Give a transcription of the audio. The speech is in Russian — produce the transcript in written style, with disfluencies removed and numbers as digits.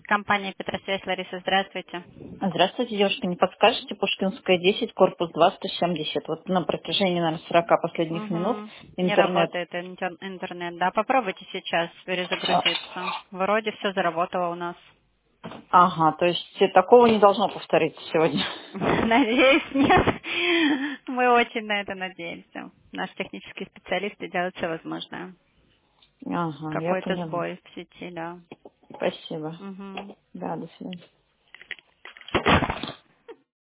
Компания Петросвязь, Лариса, здравствуйте. Здравствуйте, девушка. Не подскажете? Пушкинская, 10, корпус 2, 170. Вот на протяжении, наверное, 40 последних минут Угу. Не интернет... работает интернет, да. Попробуйте сейчас перезагрузиться. Вроде все заработало у нас. Ага, то есть такого не должно повториться сегодня. Надеюсь, нет. Мы очень на это надеемся. Наши технические специалисты делают все возможное. Ага, я Какой-то поняла. сбой в сети, да. Спасибо. Угу. Да, до свидания.